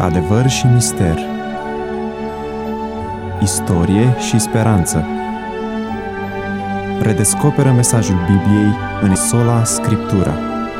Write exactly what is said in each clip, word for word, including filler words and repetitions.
Adevăr și mister, istorie și speranță. Redescoperă mesajul Bibliei în sola Scriptura.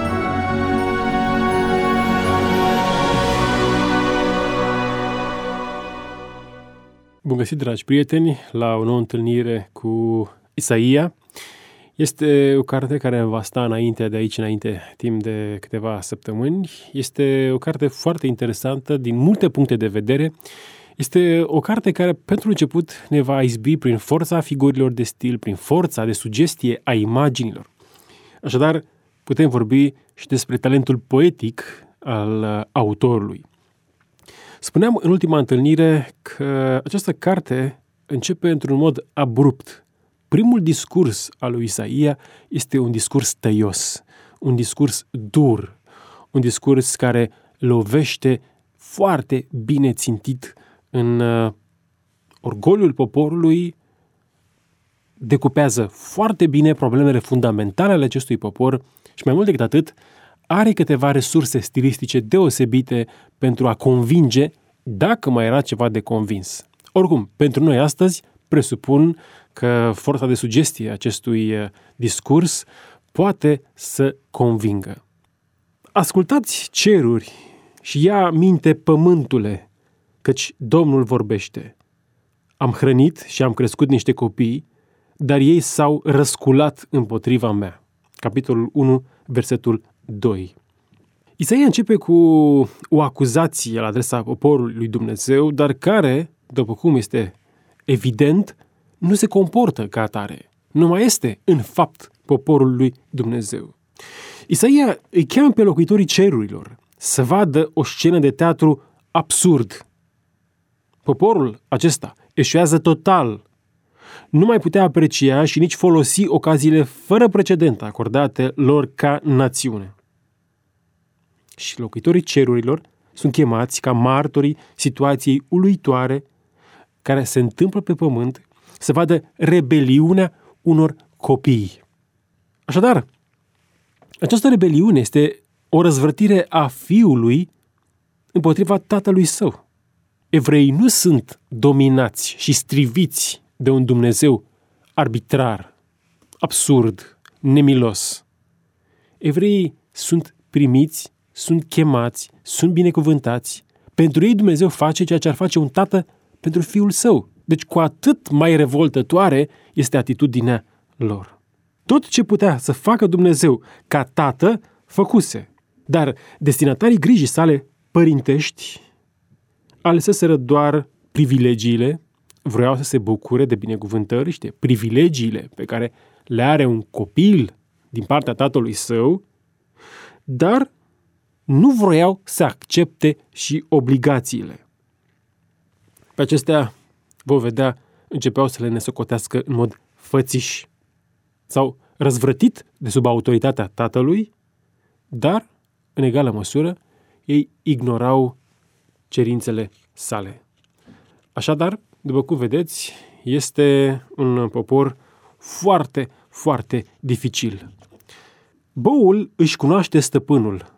Bun găsit, dragi prieteni, la o nouă întâlnire cu Isaia. Este o carte care va sta înainte de aici, înainte, timp de câteva săptămâni. Este o carte foarte interesantă din multe puncte de vedere. Este o carte care, pentru început, ne va izbi prin forța figurilor de stil, prin forța de sugestie a imaginilor. Așadar, putem vorbi și despre talentul poetic al autorului. Spuneam în ultima întâlnire că această carte începe într-un mod abrupt. Primul discurs al lui Isaia este un discurs tăios, un discurs dur, un discurs care lovește foarte bine țintit în uh, orgoliul poporului, decupează foarte bine problemele fundamentale ale acestui popor și mai mult decât atât, are câteva resurse stilistice deosebite pentru a convinge, dacă mai era ceva de convins. Oricum, pentru noi astăzi, presupun că forța de sugestie a acestui discurs poate să convingă. Ascultați, ceruri, și ia minte, pământule, căci Domnul vorbește. Am hrănit și am crescut niște copii, dar ei s-au răsculat împotriva mea. Capitolul unu, versetul doi. Isaia începe cu o acuzație la adresa poporului lui Dumnezeu, dar care, după cum este evident, nu se comportă ca atare. Nu mai este, în fapt, poporul lui Dumnezeu. Isaia îi cheamă pe locuitorii cerurilor să vadă o scenă de teatru absurd. Poporul acesta eșuează total. Nu mai putea aprecia și nici folosi ocaziile fără precedent acordate lor ca națiune. Și locuitorii cerurilor sunt chemați ca martorii situației uluitoare care se întâmplă pe pământ, să vadă rebeliunea unor copii. Așadar, această rebeliune este o răzvrătire a fiului împotriva tatălui său. Evreii nu sunt dominați și striviți de un Dumnezeu arbitrar, absurd, nemilos. Evreii sunt primiți, sunt chemați, sunt binecuvântați. Pentru ei Dumnezeu face ceea ce ar face un tată pentru fiul său. Deci cu atât mai revoltătoare este atitudinea lor. Tot ce putea să facă Dumnezeu ca tată, făcuse. Dar destinatarii grijii sale părintești aleseseră doar privilegiile, vreau să se bucure de binecuvântări și de privilegiile pe care le are un copil din partea tatălui său, dar nu vroiau să accepte și obligațiile. Pe acestea, vom vedea, începeau să le nesocotească în mod fățiș. S-au răzvrătit de sub autoritatea tatălui, dar, în egală măsură, ei ignorau cerințele sale. Așadar, după cum vedeți, este un popor foarte, foarte dificil. Boul își cunoaște stăpânul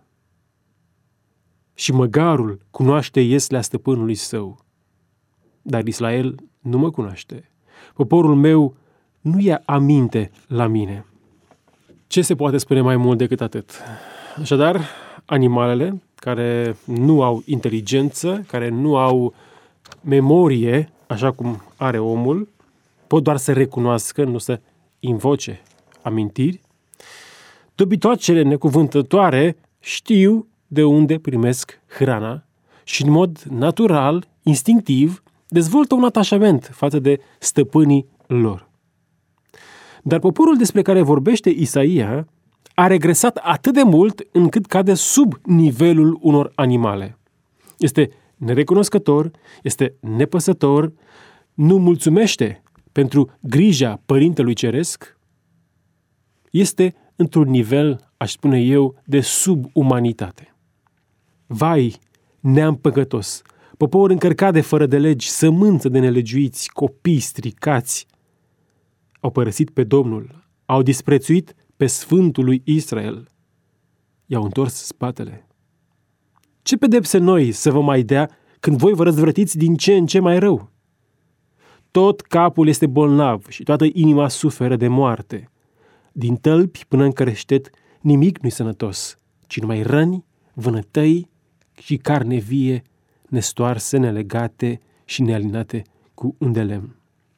și măgarul cunoaște ieslea stăpânului său. Dar Israel nu mă cunoaște. Poporul meu nu ia aminte la mine. Ce se poate spune mai mult decât atât? Așadar, animalele care nu au inteligență, care nu au memorie, așa cum are omul, pot doar să recunoască, nu să invoce amintiri. Dobitoacele necuvântătoare știu de unde primesc hrana și în mod natural, instinctiv, dezvoltă un atașament față de stăpânii lor. Dar poporul despre care vorbește Isaia a regresat atât de mult încât cade sub nivelul unor animale. Este nerecunoscător, este nepăsător, nu mulțumește pentru grija Părintelui Ceresc, este într-un nivel, aș spune eu, de subumanitate. Vai, neam păcătos! Popor încărcat de fără de legi, sămânță de nelegiuiți, copii stricați, au părăsit pe Domnul, au disprețuit pe Sfântul lui Israel, i-au întors spatele. Ce pedepse noi să vă mai dea când voi vă răzvrătiți din ce în ce mai rău. Tot capul este bolnav și toată inima suferă de moarte. Din tălpi până în creștet nimic nu-i sănătos, ci numai răni, vânătăi și carne vie, nestoarse, nelegate și nealinate cu un de lemn.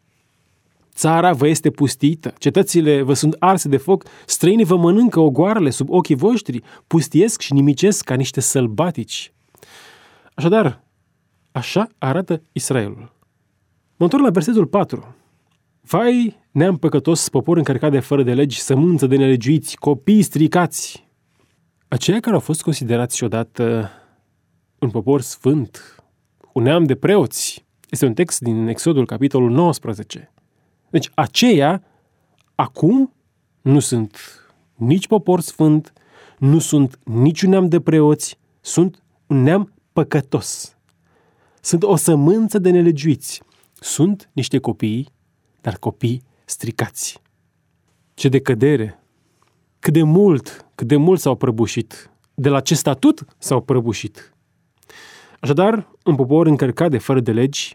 Țara vă este pustită, cetățile vă sunt arse de foc, străinii vă mănâncă ogoarele sub ochii voștri, pustiesc și nimicesc ca niște sălbatici. Așadar, așa arată Israelul. Mă întorc la versetul patru. Vai, neam păcătos, popor încărcat de fără de legi, sămânță de nelegiuiți, copii stricați. Aceia care au fost considerați odată un popor sfânt, un neam de preoți, este un text din Exodul, capitolul nouăsprezece. Deci aceia acum nu sunt nici popor sfânt, nu sunt niciun neam de preoți, sunt un neam păcătos. Sunt o sămânță de nelegiuiți. Sunt niște copii, dar copii stricați. Ce decădere! Cât de mult, cât de mult s-au prăbușit. De la ce statut s-au prăbușit. Așadar, un popor încărcat de fără de legi,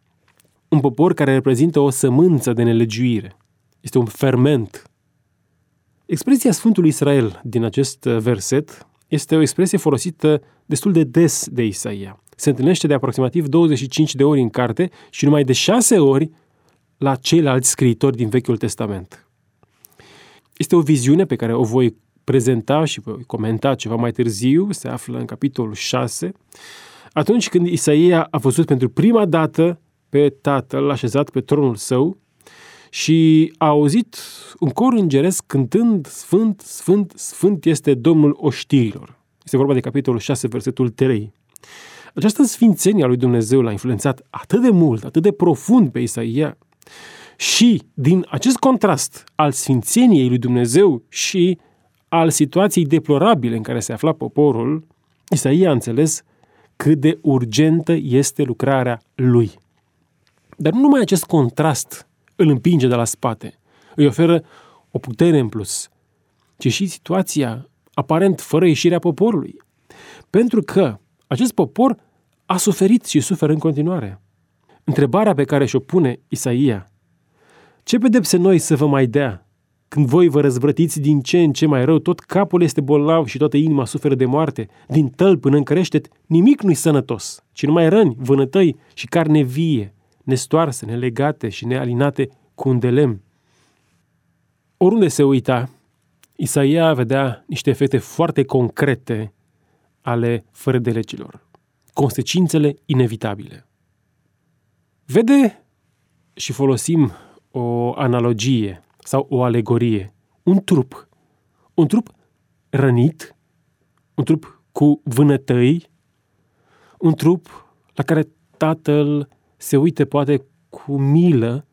un popor care reprezintă o sămânță de nelegiuire. Este un ferment. Expresia Sfântului Israel din acest verset este o expresie folosită destul de des de Isaia. Se întâlnește de aproximativ douăzeci și cinci de ori în carte și numai de șase ori la ceilalți scriitori din Vechiul Testament. Este o viziune pe care o voi prezenta și voi comenta ceva mai târziu, se află în capitolul șase, atunci când Isaia a văzut pentru prima dată pe Tatăl așezat pe tronul său și a auzit un cor îngeresc cântând Sfânt, Sfânt, Sfânt este Domnul oștirilor. Este vorba de capitolul șase, versetul trei. Această sfințenie a lui Dumnezeu l-a influențat atât de mult, atât de profund pe Isaia și din acest contrast al sfințeniei lui Dumnezeu și al situației deplorabile în care se afla poporul, Isaia a înțeles cât de urgentă este lucrarea lui. Dar nu numai acest contrast îl împinge de la spate, îi oferă o putere în plus, ci și situația aparent fără ieșirea poporului. Pentru că acest popor a suferit și suferă în continuare. Întrebarea pe care și-o pune Isaia: ce pedepse noi să vă mai dea? Când voi vă răzvrătiți din ce în ce mai rău, tot capul este bolnav și toată inima suferă de moarte, din tăl până în creștet, nimic nu-i sănătos, ci numai răni, vânătăi și carne vie, nestoarse, nelegate și nealinate cu un de lemn. Oriunde se uita, Isaia vedea niște efecte foarte concrete ale fără de legilor, consecințele inevitabile. Vede, și folosim o analogie sau o alegorie, un trup, un trup rănit, un trup cu vânătăi, un trup la care tatăl se uite poate cu milă.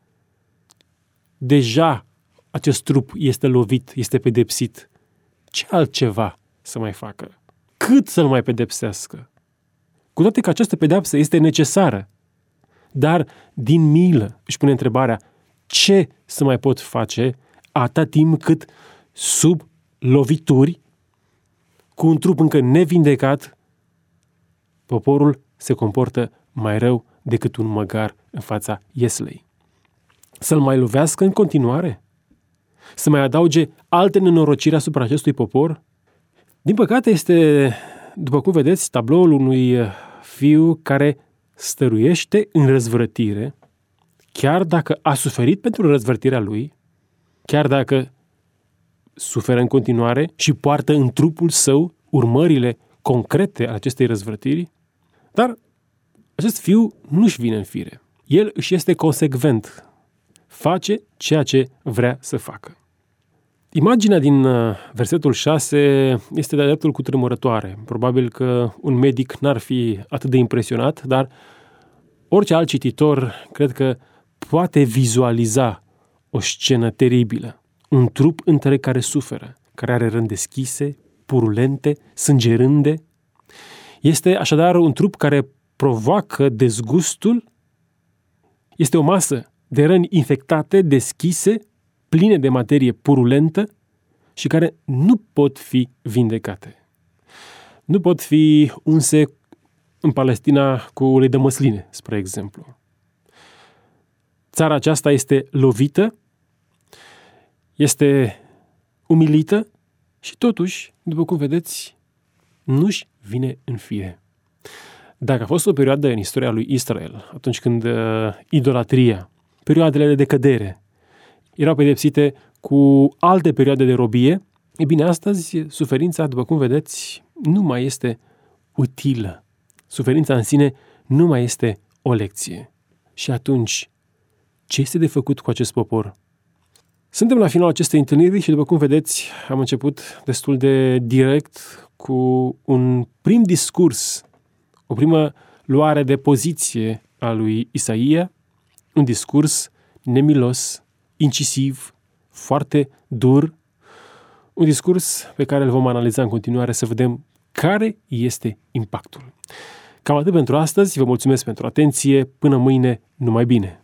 Deja acest trup este lovit, este pedepsit. Ce altceva să mai facă? Cât să-l mai pedepsească? Cu toate că această pedeapsă este necesară, dar din milă își pune întrebarea: ce să mai pot face atâta timp cât sub lovituri, cu un trup încă nevindecat, poporul se comportă mai rău decât un măgar în fața ieslei? Să-l mai lovească în continuare? Să mai adauge alte nenorociri asupra acestui popor? Din păcate este, după cum vedeți, tabloul unui fiu care stăruiește în răzvrătire, chiar dacă a suferit pentru răzvrătirea lui, chiar dacă suferă în continuare și poartă în trupul său urmările concrete ale acestei răzvrătiri, dar acest fiu nu-și vine în fire. El își este consecvent, face ceea ce vrea să facă. Imaginea din versetul șase este de-a dreptul cutremurătoare. Probabil că un medic n-ar fi atât de impresionat, dar orice alt cititor cred că poate vizualiza o scenă teribilă. Un trup întreg care suferă, care are răni deschise, purulente, sângerânde. Este așadar un trup care provoacă dezgustul. Este o masă de răni infectate, deschise, pline de materie purulentă și care nu pot fi vindecate. Nu pot fi unse în Palestina cu ulei de măsline, spre exemplu. Țara aceasta este lovită, este umilită și totuși, după cum vedeți, nu-și vine în fire. Dacă a fost o perioadă în istoria lui Israel, atunci când uh, idolatria, perioadele de decădere, erau pedepsite cu alte perioade de robie, e bine, astăzi suferința, după cum vedeți, nu mai este utilă. Suferința în sine nu mai este o lecție. Și atunci, ce este de făcut cu acest popor? Suntem la finalul acestei întâlniri și, după cum vedeți, am început destul de direct cu un prim discurs, o primă luare de poziție a lui Isaia, un discurs nemilos, incisiv, foarte dur, un discurs pe care îl vom analiza în continuare să vedem care este impactul. Cam atât pentru astăzi, vă mulțumesc pentru atenție, până mâine, numai bine!